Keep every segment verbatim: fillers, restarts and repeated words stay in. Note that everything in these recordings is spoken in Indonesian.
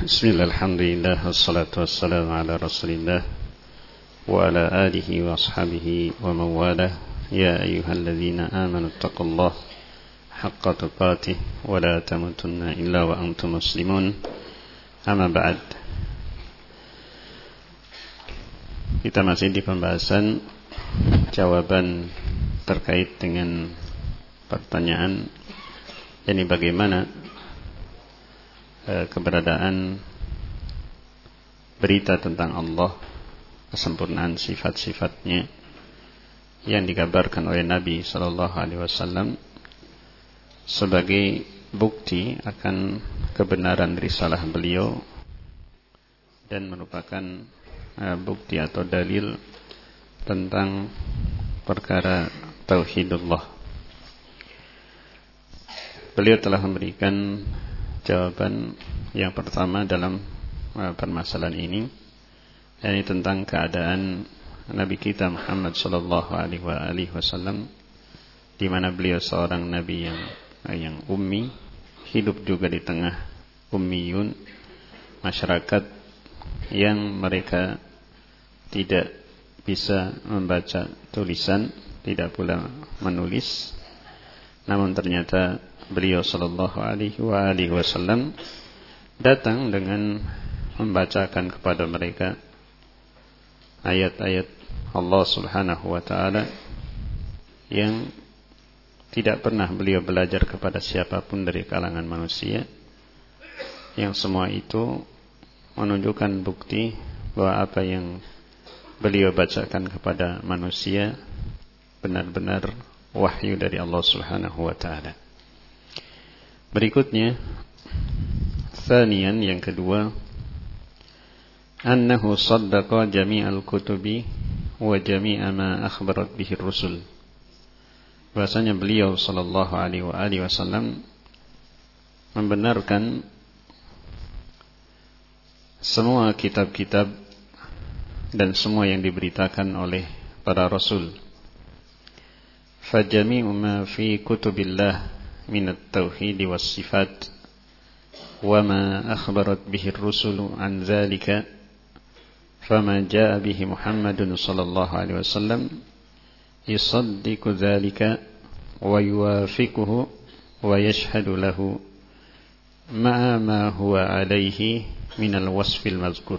Bismillah, alhamdulillah, wassalatu wassalamu ala rasulillah wa ala alihi wa ashabihi wa mawalah. Ya ayyuhalladzina amanu taqullaha haqqa tuqatih wa la tamutunna illa wa antum muslimun. Amma ba'd. Kita masih di pembahasan jawaban terkait dengan pertanyaan, yakni bagaimana keberadaan berita tentang Allah, kesempurnaan sifat-sifatnya yang dikabarkan oleh Nabi Sallallahu Alaihi Wasallam sebagai bukti akan kebenaran risalah beliau dan merupakan uh, bukti atau dalil tentang perkara tauhidullah. Beliau telah memberikan jawaban yang pertama dalam uh, permasalahan ini, yakni tentang keadaan Nabi kita Muhammad sallallahu alaihi wasallam, di mana beliau seorang nabi yang uh, yang ummi, hidup juga di tengah ummiyun, masyarakat yang mereka tidak bisa membaca tulisan, tidak pula menulis. Namun ternyata beliau sallallahu alaihi wasallam datang dengan membacakan kepada mereka ayat-ayat Allah Subhanahu wa taala yang tidak pernah beliau belajar kepada siapapun dari kalangan manusia, yang semua itu menunjukkan bukti bahwa apa yang beliau bacakan kepada manusia benar-benar wahyu dari Allah Subhanahu wa taala. Berikutnya, tsaniyan, yang kedua, annahu saddaqa jami'al kutubi wa jami'a ma akhbarat bihi rusul. Bahasanya beliau sallallahu alaihi wasallam membenarkan semua kitab-kitab dan semua yang diberitakan oleh para rasul. Fa jami'u ma fi kutubillah min at-tauhid was-sifat wa ma akhbarat bihi ar-rusul an dzalika fama jaa bihi Muhammadun sallallahu alaihi wasallam yusaddiqu dzalika wa yuwafiquhu wa yashhadu lahu ma'a ma huwa alaihi min al-wasf al-mazkur.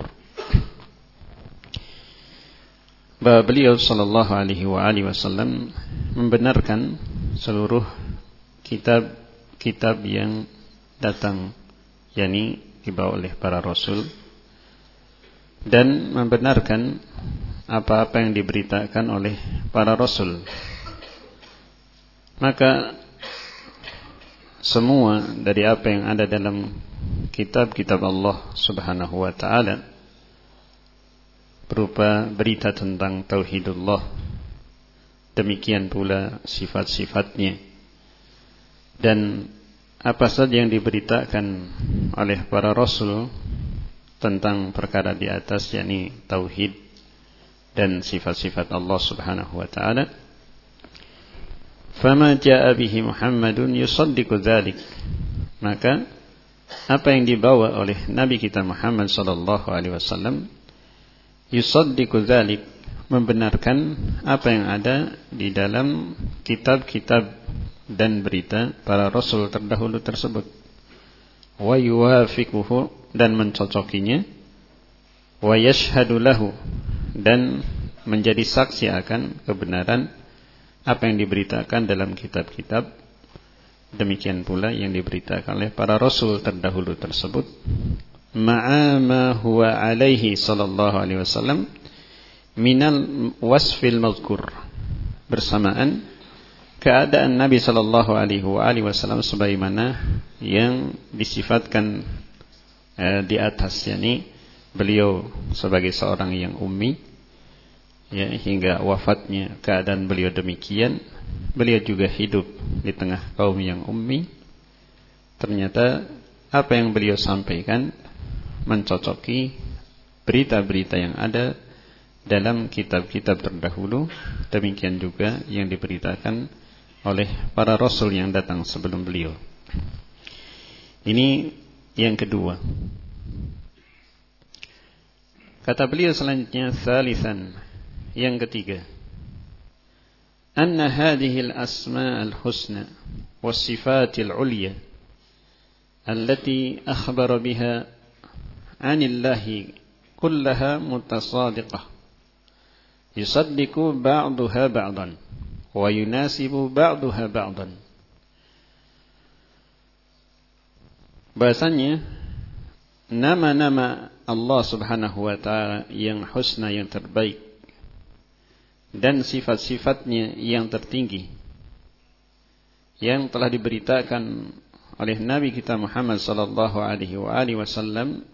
Bahwa beliau sallallahu alaihi wasallam membenarkan seluruh kitab-kitab yang datang, yakni dibawa oleh para rasul, dan membenarkan apa-apa yang diberitakan oleh para rasul. Maka semua dari apa yang ada dalam kitab-kitab Allah Subhanahu wa taala berupa berita tentang tauhidullah, demikian pula sifat-sifatnya, dan apa saja yang diberitakan oleh para rasul tentang perkara di atas, yakni tauhid dan sifat-sifat Allah Subhanahu wa taala, fama jaa bihi Muhammadun yusaddiqu dzalik, maka apa yang dibawa oleh Nabi kita Muhammad sallallahu alaihi wasallam yusaddiqu dzalik, membenarkan apa yang ada di dalam kitab-kitab dan berita para rasul terdahulu tersebut. Wa yuwafiquhu, dan mencocokinya. Wa yashhadu lahu, dan menjadi saksi akan kebenaran apa yang diberitakan dalam kitab-kitab, demikian pula yang diberitakan oleh para rasul terdahulu tersebut. Ma'a ma huwa alaihi sallallahu alaihi wasallam minal wasfil mazkur, bersamaan keadaan Nabi sallallahu alaihi wasallam sebagaimana yang disifatkan eh, di atas, yakni beliau sebagai seorang yang ummi, ya, hingga wafatnya keadaan beliau demikian. Beliau juga hidup di tengah kaum yang ummi. Ternyata apa yang beliau sampaikan mencocoki berita-berita yang ada dalam kitab-kitab terdahulu, demikian juga yang diberitakan oleh para rasul yang datang sebelum beliau. Ini yang kedua. Kata beliau selanjutnya, thalithan, yang ketiga, anna hadhihi al-asma' al-husna was-sifat al-'ulya allati akhbara biha 'anillahi kullaha mutasadiqah yusaddiqu ba'daha ba'dan wa yunasibu ba'daha ba'dan. Bahasanya nama-nama Allah subhanahu wa ta'ala yang husna, yang terbaik, dan sifat-sifatnya yang tertinggi yang telah diberitakan oleh Nabi kita Muhammad sallallahu alaihi wa alihi wasallam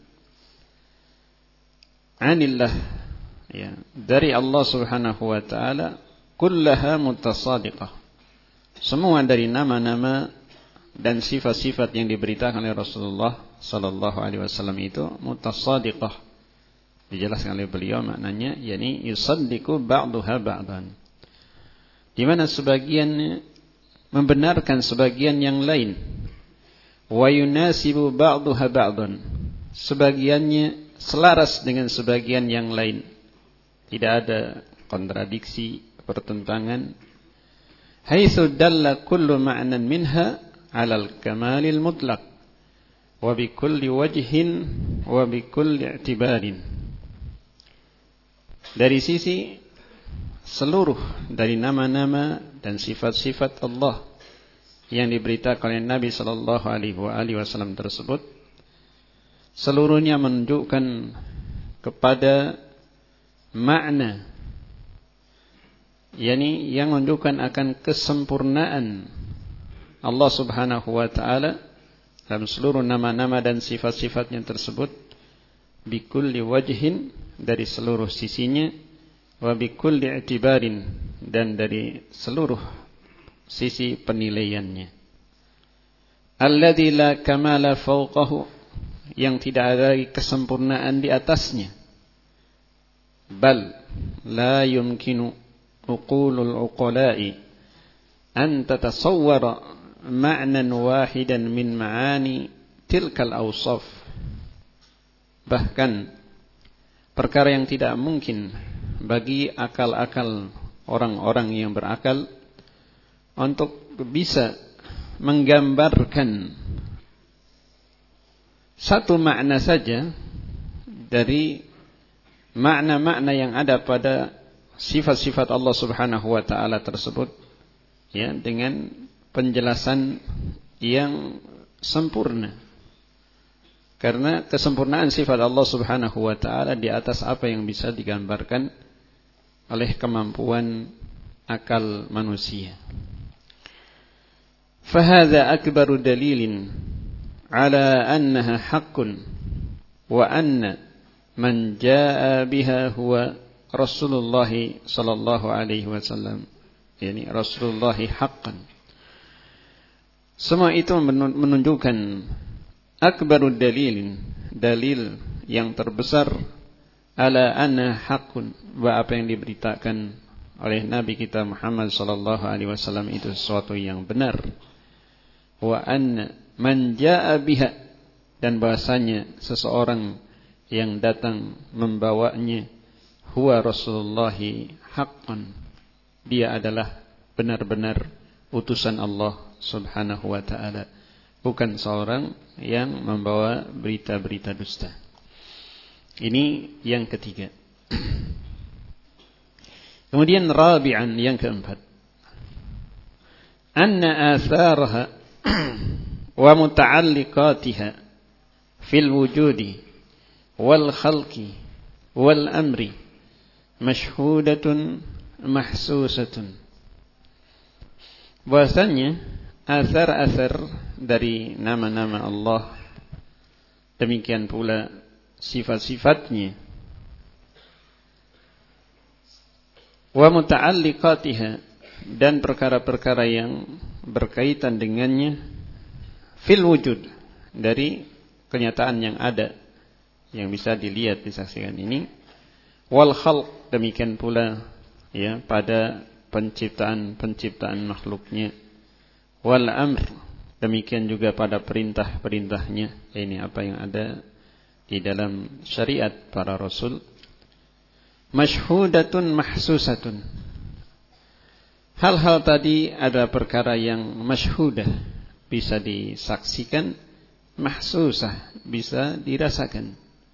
anillah, ya, dari Allah subhanahu wa ta'ala, kullaha mutasadiqah, semua dari nama-nama dan sifat-sifat yang diberitakan oleh Rasulullah sallallahu alaihi wasallam itu mutasadiqah. Dijelaskan oleh beliau maknanya, yakni yusaddiqu ba'daha ba'dan, di mana sebagian membenarkan sebagian yang lain, wa yunasibu ba'daha ba'dan, sebagiannya selaras dengan sebagian yang lain, tidak ada kontradiksi, pertentangan. Haitsu dalla kullu ma'nan minha 'alal kamalil mutlaq wa bi kulli wajhin wa bi kulli i'tibarin. Dari sisi seluruh dari nama-nama dan sifat-sifat Allah yang diberitakan oleh Nabi sallallahu alaihi wasallam tersebut, seluruhnya menunjukkan kepada makna, yakni yang menunjukkan akan kesempurnaan Allah subhanahu wa ta'ala dalam seluruh nama-nama dan sifat-sifatnya tersebut, bikulli wajhin, dari seluruh sisinya, wa bikulli i'tibarin, dan dari seluruh sisi penilaiannya. Alladzi la kamala fawqahu, yang tidak ada kesempurnaan di atasnya. Bal la yumkinu uqulul uqala'i an tatasawwara ma'nan wahidan min ma'ani tilkal awsaf. Bahkan perkara yang tidak mungkin bagi akal-akal orang-orang yang berakal untuk bisa menggambarkan satu makna saja dari makna-makna yang ada pada sifat-sifat Allah subhanahu wa ta'ala tersebut, ya, dengan penjelasan yang sempurna. Karena kesempurnaan sifat Allah subhanahu wa ta'ala di atas apa yang bisa digambarkan oleh kemampuan akal manusia. Fahadha akbaru dalilin ala annaha haqqun wa anna man jaa biha huwa Rasulullah sallallahu alaihi wasallam, yakni Rasulullah haqqan. Semua itu menunjukkan akbarud dalilin, dalil yang terbesar, ala anna haqqun, bahwa apa yang diberitakan oleh Nabi kita Muhammad sallallahu alaihi wasallam itu sesuatu yang benar. Wa anna man jaa biha, dan bahasanya seseorang yang datang membawanya, huwa Rasulullah haqqan, dia adalah benar-benar utusan Allah subhanahu wa ta'ala, bukan seorang yang membawa berita-berita dusta. Ini yang ketiga. Kemudian rabi'an, yang keempat, anna atharaha wa muta'alliqatiha fil wujudi wal khalqi wal amri mashhudatun mahsusatun. Bahasanya asar-asar dari nama-nama Allah, demikian pula sifat-sifatnya, wa muta'alliqatiha, dan perkara-perkara yang berkaitan dengannya, fil wujud, dari kenyataan yang ada yang bisa dilihat, disaksikan ini, wal khalq, demikian pula ya pada penciptaan-penciptaan makhluknya, wal amr, demikian juga pada perintah-perintahnya, ini apa yang ada di dalam syariat para rasul Masyhudatun mahsusatun. Hal-hal tadi ada perkara yang masyhudah, bisa disaksikan, mahsusah, bisa dirasakan.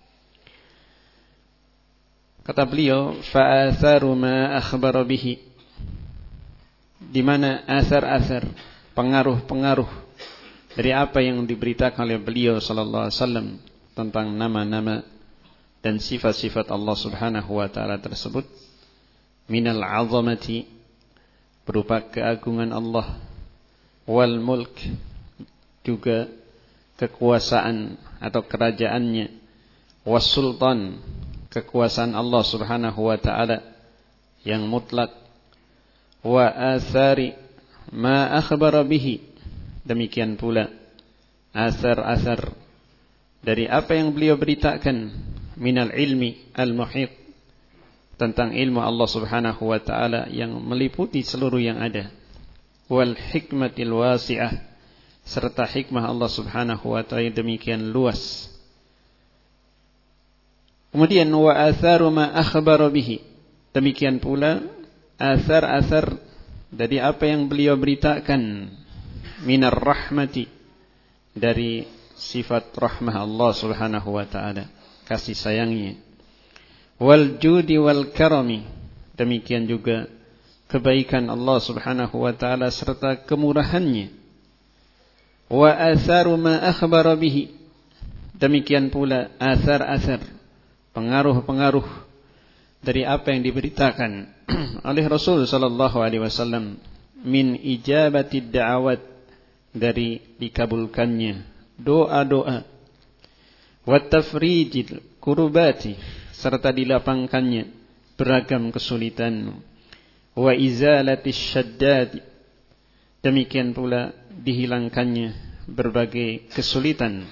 Kata beliau, fa'atharu ma akhbara bihi, di mana asar-asar, pengaruh-pengaruh dari apa yang diberitakan oleh beliau sallallahu alaihi wasallam tentang nama-nama dan sifat-sifat Allah Subhanahu wa taala tersebut, minal 'azamati, berupa keagungan Allah, wal mulk, juga kekuasaan atau kerajaannya, was sultan, kekuasaan Allah Subhanahu wa taala yang mutlak, wa athari ma akhbara bihi, demikian pula asar-asar dari apa yang beliau beritakan, minal ilmi al-muhit, tentang ilmu Allah Subhanahu wa taala yang meliputi seluruh yang ada, wal hikmatil wasi'ah, serta hikmah Allah Subhanahu wa taala demikian luas. Kemudian wa atharu ma akhbara bihi, demikian pula asar-asar dari apa yang beliau beritakan, minar rahmati, dari sifat rahmah Allah Subhanahu wa taala, kasih sayangnya, wal judi wal karami, demikian juga kebaikan Allah Subhanahu wa taala serta kemurahannya, wa atharu ma akhbara bihi, demikian pula asar-asar, pengaruh-pengaruh dari apa yang diberitakan oleh Rasul sallallahu alaihi wasallam, min ijabati da'awat, dari dikabulkannya doa-doa, wa tafrijil kurubati, serta dilapangkannya beragam kesulitan, wa izalatis syaddad, demikian pula dihilangkannya berbagai kesulitan,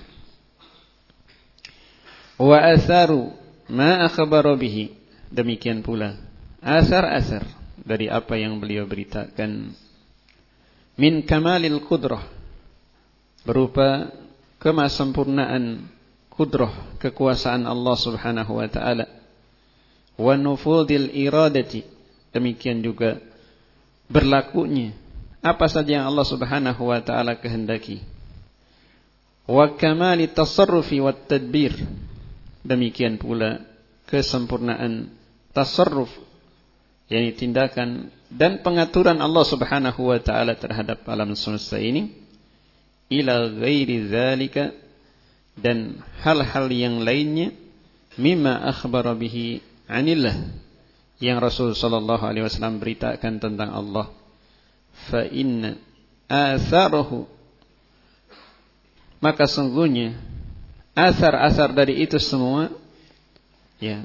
wa atharu ma akhbara bihi, demikian pula asar-asar dari apa yang beliau beritakan, min kamalil qudrah, berupa kemasempurnaan kudrah, kekuasaan Allah Subhanahu wa taala, wa nufudil iradati, demikian juga berlakunya apa saja yang Allah Subhanahu wa taala kehendaki, wa kamali tasarrufi wat tadbir, demikian pula kesempurnaan tasarruf, yakni tindakan dan pengaturan Allah Subhanahu wa taala terhadap alam semesta ini, ila ghairi dzalika, dan hal-hal yang lainnya, mimma akhbara bihi anillah, yang Rasul sallallahu alaihi wasallam beritakan tentang Allah. Fa inna atharahu, maka sungguhnya asar-asar dari itu semua, ya,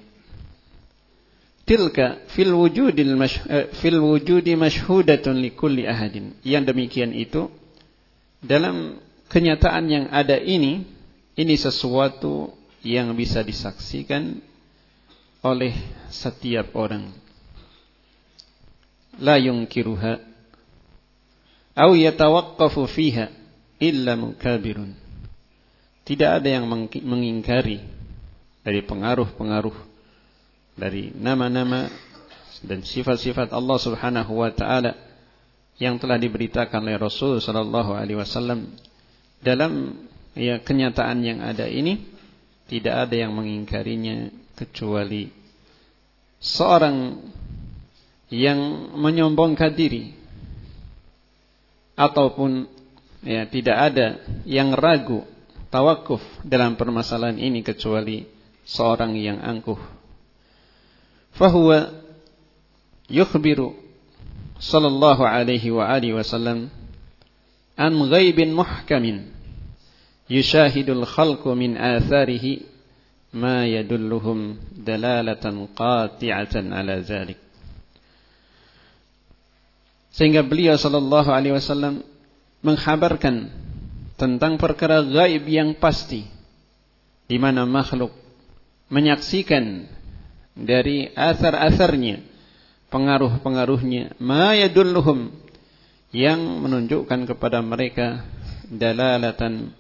tilka fil wujudil mash, eh, fil wujudi mashhudatun likulli ahadin, yang demikian itu dalam kenyataan yang ada ini, ini sesuatu yang bisa disaksikan oleh setiap orang. La yunkiruha aw yatawaqqafu fiha illa mukabirun, tidak ada yang mengingkari dari pengaruh-pengaruh dari nama-nama dan sifat-sifat Allah Subhanahu wa taala yang telah diberitakan oleh Rasul sallallahu alaihi wasallam dalam, ya, kenyataan yang ada ini. Tidak ada yang mengingkarinya kecuali seorang yang menyombongkan diri, ataupun, ya, tidak ada yang ragu tawakuf dalam permasalahan ini kecuali seorang yang angkuh. Fahuwa yukhbiru sallallahu alaihi wa alihi wasallam an ghaibin muhkamin yushahidul khalqu min atharihi ma yadulluhum dalalatan qati'atan ala zalik. Sehingga beliau sallallahu alaihi wasallam menghabarkan tentang perkara gaib yang pasti, di mana makhluk menyaksikan dari asar-asarnya, pengaruh-pengaruhnya, ma yadulluhum, yang menunjukkan kepada mereka dalalatan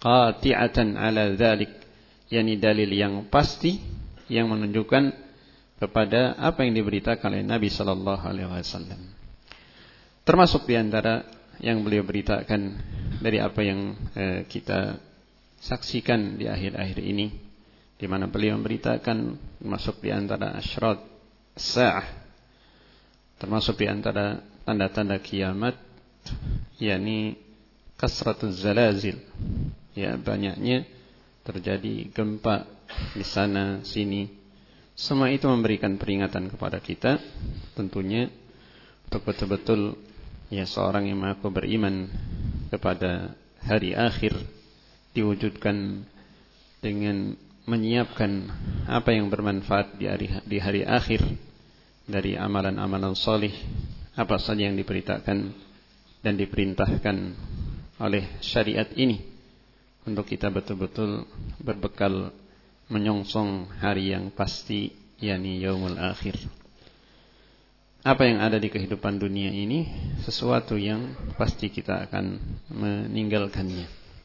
qati'atan ala dzalik, yakni dalil yang pasti yang menunjukkan kepada apa yang diberitakan oleh Nabi sallallahu alaihi wasallam. Termasuk di antara yang beliau beritakan dari apa yang eh, kita saksikan di akhir-akhir ini, di mana beliau memberitakan masuk di antara asyrat sa'ah, termasuk di antara tanda-tanda kiamat, yakni kasratuz zalazil, ya, banyaknya terjadi gempa di sana sini. Semua itu memberikan peringatan kepada kita, tentunya untuk betul-betul ya seorang yang mengaku beriman kepada hari akhir diwujudkan dengan menyiapkan apa yang bermanfaat di hari, di hari akhir dari amalan-amalan salih, apa saja yang diberitakan dan diperintahkan oleh syariat ini, untuk kita betul-betul berbekal menyongsong hari yang pasti, yakni yaumul akhir. Apa yang ada di kehidupan dunia ini sesuatu yang pasti kita akan meninggalkannya.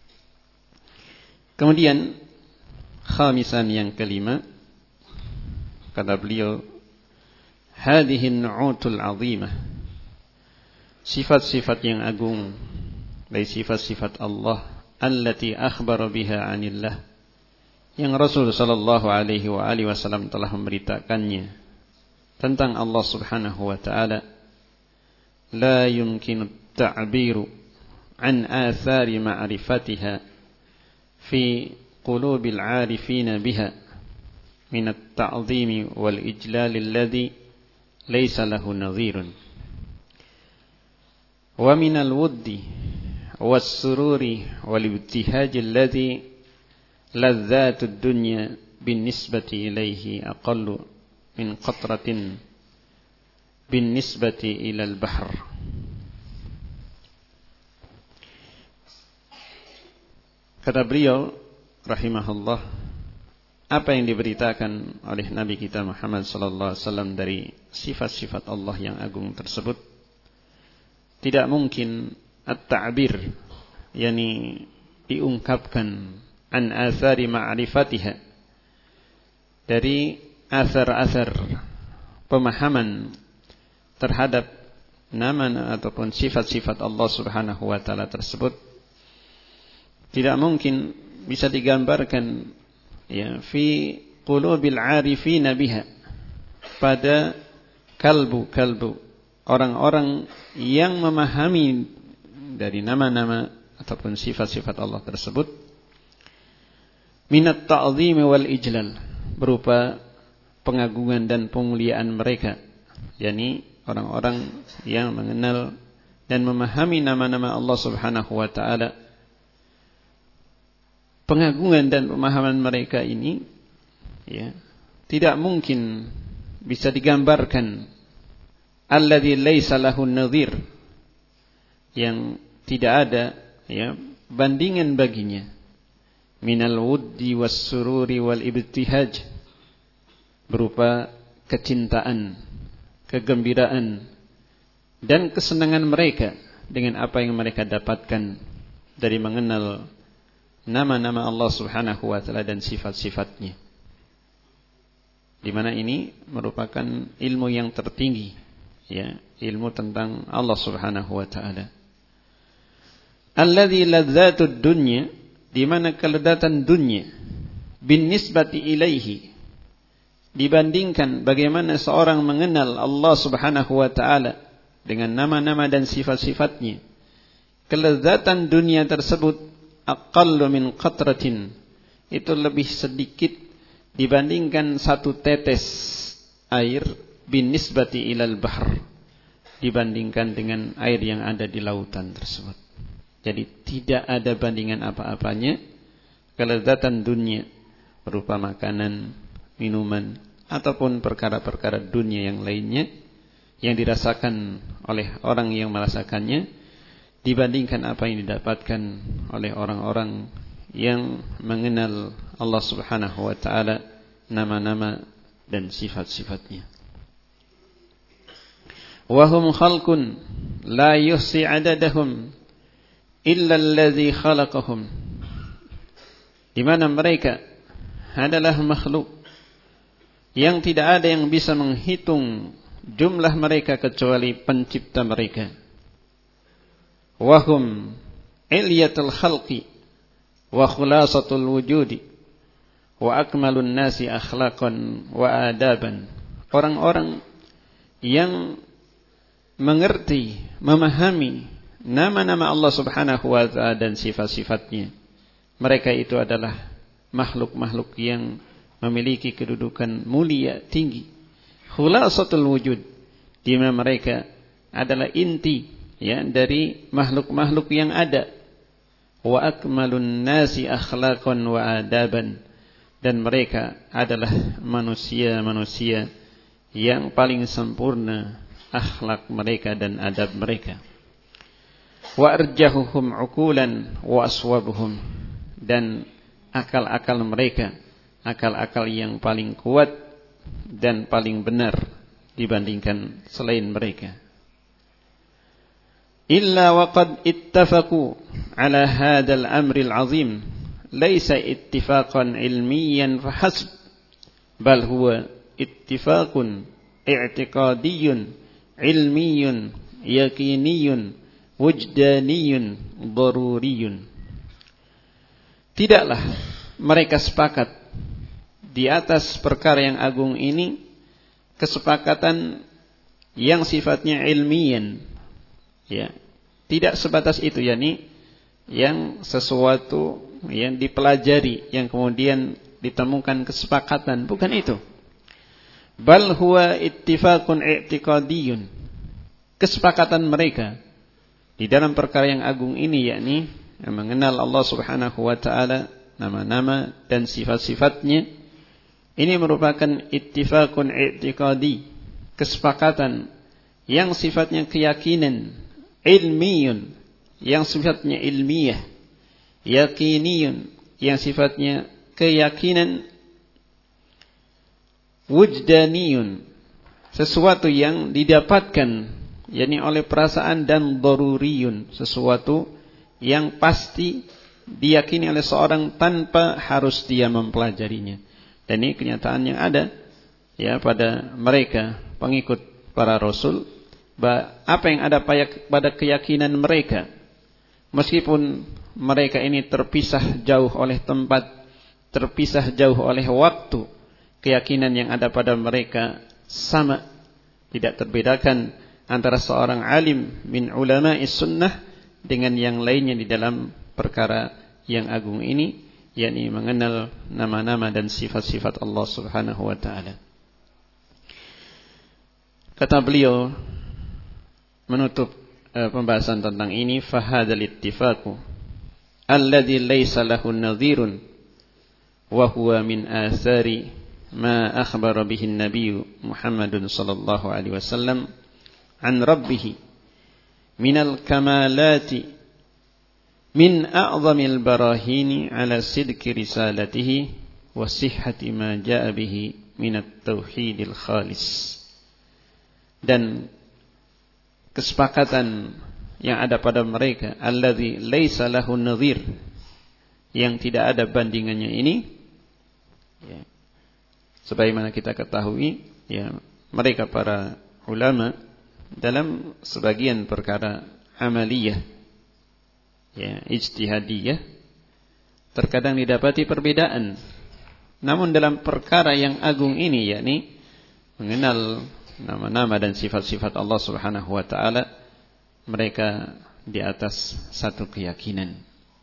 Kemudian khamisan, yang kelima, kata beliau, hadhihi an-nu'utul 'azimah, sifat-sifat yang agung dari sifat-sifat Allah, allati akhbara biha 'anillah, yang Rasul sallallahu alaihi wa alihi wasallam telah memberitakannya tentang Allah Subhanahu wa taala. La yumkinu at-ta'biru an athari ma'rifatiha fi qulubil 'arifina biha min at-ta'zimi wal ijlal alladhi laysa lahu nadhirun wa min al-wuddi was-sururi wal ibtihaj alladhi ladzatud dunya binisbati ilaihi aqallu min qatratin binisbati ilal bahr. Kata beliau rahimahullah, apa yang diberitakan oleh Nabi kita Muhammad sallallahu alaihi wasallam dari sifat-sifat Allah yang agung tersebut tidak mungkin at-ta'bir, yakni diungkapkan an athari ma'rifatiha, dari asar-asar pemahaman terhadap nama ataupun sifat-sifat Allah Subhanahu wa taala tersebut, tidak mungkin bisa digambarkan ya fi qulubil 'arifina biha, pada kalbu-kalbu orang-orang yang memahami dari nama-nama ataupun sifat-sifat Allah tersebut, minat ta'zim wal ijlal, berupa pengagungan dan pemuliaan mereka, yakni orang-orang yang mengenal dan memahami nama-nama Allah Subhanahu wa taala. Pengagungan dan pemahaman mereka ini ya tidak mungkin bisa digambarkan, alladzi laisa lahu nadhir, yang tidak ada ya bandingan baginya, minal wuddi was sururi wal ibtihaj, berupa kecintaan, kegembiraan dan kesenangan mereka dengan apa yang mereka dapatkan dari mengenal nama-nama Allah Subhanahu wa taala dan sifat-sifatnya, di mana ini merupakan ilmu yang tertinggi, ya, ilmu tentang Allah Subhanahu wa taala. Alladzi ladzatud dunya, di mana keledatan dunia, bin nisbati ilaihi, dibandingkan bagaimana seorang mengenal Allah Subhanahu wa taala dengan nama-nama dan sifat-sifatnya, kelezatan dunia tersebut aqallu min qatratin, itu lebih sedikit dibandingkan satu tetes air, bin nisbati ilal bahr, dibandingkan dengan air yang ada di lautan tersebut. Jadi tidak ada bandingan apa-apanya kelezatan dunia berupa makanan, minuman ataupun perkara-perkara dunia yang lainnya yang dirasakan oleh orang yang merasakannya, dibandingkan apa yang didapatkan oleh orang-orang yang mengenal Allah Subhanahu wa taala, nama-nama dan sifat-sifatnya. Wa hum khalqun la yuhsi adadahum illa alladhi khalaqahum, di mana mereka adalah makhluk yang tidak ada yang bisa menghitung jumlah mereka kecuali pencipta mereka. Wahum ilyatul khalqi wa khulasatul wujudi wa akmalun nasi akhlaqan wa adaban. Orang-orang yang mengerti, memahami nama-nama Allah Subhanahu wa ta'ala dan sifat-sifatnya. Mereka itu adalah makhluk-makhluk yang memiliki kedudukan mulia, tinggi. Khulasatul wujud, di mana mereka adalah inti ya dari makhluk-makhluk yang ada. Wa akmalun nasi akhlaqan wa adaban, dan mereka adalah manusia-manusia yang paling sempurna akhlak mereka dan adab mereka. Wa arjahuhum uqulan wa aswabuhum, dan akal-akal mereka akal-akal yang paling kuat dan paling benar dibandingkan selain mereka. Illa waqad ittafaqu ala hadzal amril azim, laisa ittifaqan ilmiyan fahasb, bal huwa ittifaqun i'tiqadiyyun ilmiyyun yaqiniyyun wujdaniyyun daruriyyun. Tidaklah mereka sepakat di atas perkara yang agung ini kesepakatan yang sifatnya ilmiyan, ya, tidak sebatas itu, yakni yang sesuatu yang dipelajari yang kemudian ditemukan kesepakatan, bukan itu. Bal huwa ittifaqun i'tiqadiyyun, kesepakatan mereka di dalam perkara yang agung ini, yakni mengenal Allah Subhanahu wa ta'ala, nama-nama dan sifat-sifatnya. Ini merupakan ittifaqun i'tiqadi, kesepakatan yang sifatnya keyakinan, ilmiyun, yang sifatnya ilmiah, yakiniyun, yang sifatnya keyakinan, wujdaniyun, sesuatu yang didapatkan yakni oleh perasaan, dan daruriyun, sesuatu yang pasti diyakini oleh seorang tanpa harus dia mempelajarinya. Dan ini kenyataan yang ada ya pada mereka pengikut para rasul, apa yang ada pada keyakinan mereka, meskipun mereka ini terpisah jauh oleh tempat, terpisah jauh oleh waktu, keyakinan yang ada pada mereka sama, tidak terbedakan antara seorang alim min ulama'is sunnah dengan yang lainnya di dalam perkara yang agung ini, yakni mengenal nama-nama dan sifat-sifat Allah Subhanahu wa ta'ala. Kata beliau menutup uh, pembahasan tentang ini, fahadzal ittifaqu alladzi laisa lahu nadhirun wa huwa min athari ma akhbara bihi an-nabiy Muhammadun sallallahu alaihi wasallam an rabbih minal kamalati min a'zamil barahini ala sidqi risalatihi wa sihhati ma jaa bihi minat tauhidil khalis. Dan kesepakatan yang ada pada mereka, alladzi laisa lahu nadhir, yang tidak ada bandingannya ini, ya, sebagaimana kita ketahui, ya, mereka para ulama dalam sebagian perkara amaliyah, ya, ijtihadiyah, terkadang didapati perbedaan. Namun dalam perkara yang agung ini, yakni mengenal nama-nama dan sifat-sifat Allah Subhanahu wa ta'ala, mereka di atas satu keyakinan.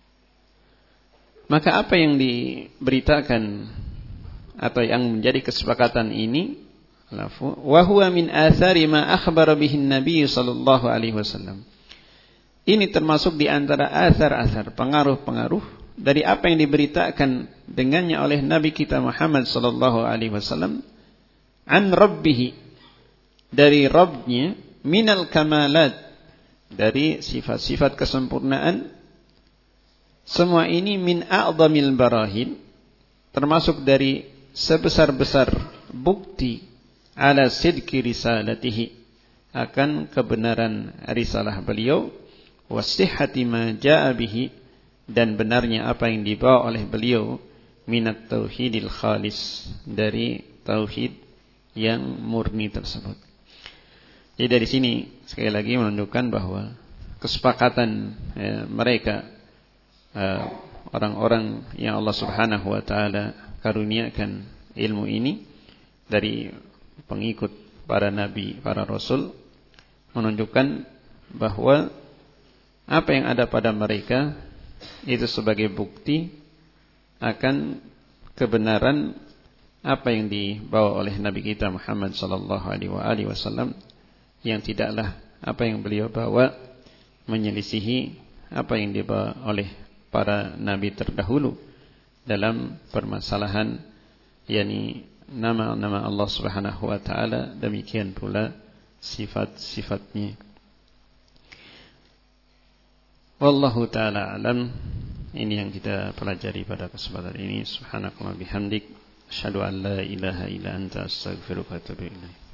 Maka apa yang diberitakan atau yang menjadi kesepakatan ini, wa huwa min athari ma akhbara bihi an-nabiy sallallahu alaihi wasallam. Ini termasuk di antara athar-athar, pengaruh-pengaruh dari apa yang diberitakan dengannya oleh Nabi kita Muhammad sallallahu alaihi wasallam an rabbih, dari Rabbnya, minal kamalat, dari sifat-sifat kesempurnaan. Semua ini min a'zamil barahin, termasuk dari sebesar-besar bukti ala sidqi risalatihi, akan kebenaran risalah beliau, wasihhati ma jaa bihi, dan benarnya apa yang dibawa oleh beliau, minat tauhidil khalis, dari tauhid yang murni tersebut. Jadi dari sini sekali lagi menunjukkan bahwa kesepakatan ya, mereka uh, orang-orang yang Allah Subhanahu wa taala karuniakan ilmu ini dari pengikut para nabi, para rasul, menunjukkan bahwa apa yang ada pada mereka itu sebagai bukti akan kebenaran apa yang dibawa oleh Nabi kita Muhammad sallallahu alaihi wasallam, yang tidaklah apa yang beliau bawa menyelisihi apa yang dibawa oleh para nabi terdahulu dalam permasalahan yakni nama-nama Allah Subhanahu wa taala, demikian pula sifat-sifatnya. Wallahu taala alam. Ini yang kita pelajari pada kesempatan ini. Subhanakallah bihamdik, asyhadu an la ilaha illa anta, astaghfiruka wa atubu ilaik.